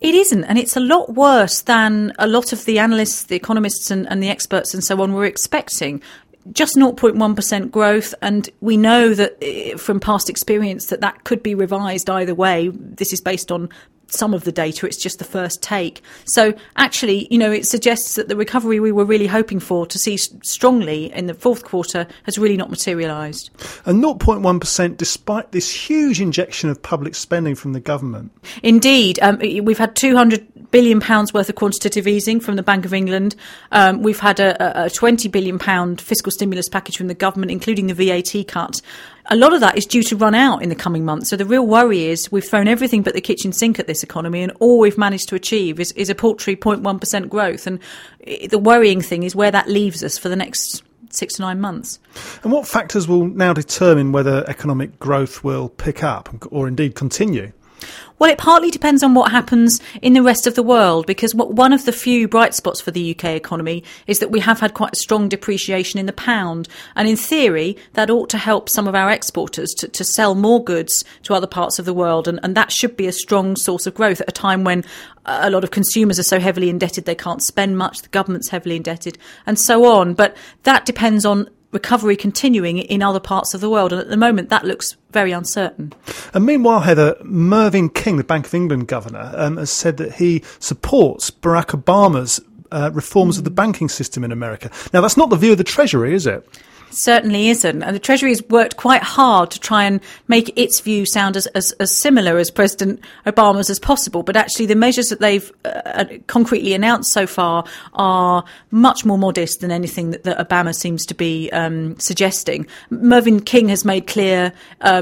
It isn't, and it's a lot worse than a lot of the analysts, the economists and the experts and so on were expecting. Just 0.1% growth, and we know that from past experience that could be revised either way. This is based on some of the data, it's just the first take. So actually, it suggests that the recovery we were really hoping for to see strongly in the fourth quarter has really not materialised. And 0.1% despite this huge injection of public spending from the government. Indeed. We've had £200 billion worth of quantitative easing from the Bank of England. We've had a £20 billion fiscal stimulus package from the government, including the VAT cut. A lot of that is due to run out in the coming months. So the real worry is we've thrown everything but the kitchen sink at this economy, and all we've managed to achieve is a paltry 0.1% growth. And the worrying thing is where that leaves us for the next 6 to 9 months. And what factors will now determine whether economic growth will pick up or indeed continue? Well, it partly depends on what happens in the rest of the world, because one of the few bright spots for the UK economy is that we have had quite a strong depreciation in the pound. And in theory, that ought to help some of our exporters to sell more goods to other parts of the world. And that should be a strong source of growth at a time when a lot of consumers are so heavily indebted they can't spend much, the government's heavily indebted, and so on. But that depends on recovery continuing in other parts of the world. And at the moment, that looks very uncertain. And meanwhile, Heather, Mervyn King, the Bank of England governor, has said that he supports Barack Obama's reforms of the banking system in America. Now, that's not the view of the Treasury, is it? Certainly isn't. And the Treasury has worked quite hard to try and make its view sound as similar as President Obama's as possible. But actually the measures that they've concretely announced so far are much more modest than anything that Obama seems to be suggesting. Mervyn King has made clear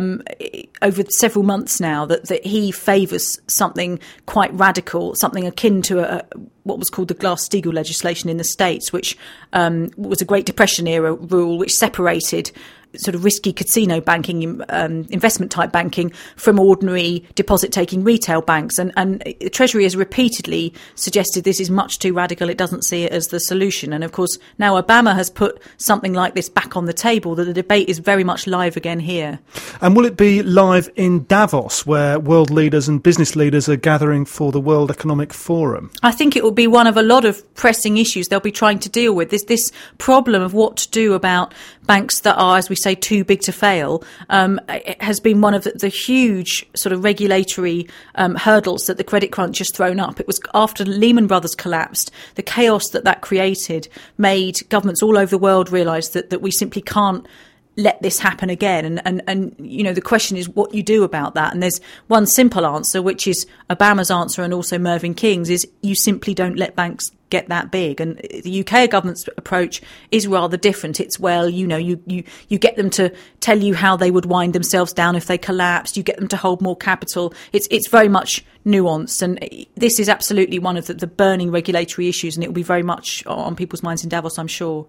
over several months now that he favours something quite radical, something akin to what was called the Glass-Steagall legislation in the States, which was a Great Depression era rule which separated sort of risky casino banking, investment type banking from ordinary deposit taking retail banks. And the Treasury has repeatedly suggested this is much too radical. It doesn't see it as the solution. And of course, now Obama has put something like this back on the table, that the debate is very much live again here. And will it be live in Davos, where world leaders and business leaders are gathering for the World Economic Forum? I think it will be one of a lot of pressing issues they'll be trying to deal with. This problem of what to do about banks that are, as we say, too big to fail, it has been one of the huge sort of regulatory hurdles that the credit crunch has thrown up. It was after Lehman Brothers collapsed, the chaos that created made governments all over the world realise that we simply can't let this happen again. And the question is what you do about that. And there's one simple answer, which is Obama's answer and also Mervyn King's, is you simply don't let banks get that big. And the UK government's approach is rather different. It's, you get them to tell you how they would wind themselves down if they collapsed. You get them to hold more capital. It's very much nuanced. And this is absolutely one of the burning regulatory issues, and it will be very much on people's minds in Davos, I'm sure.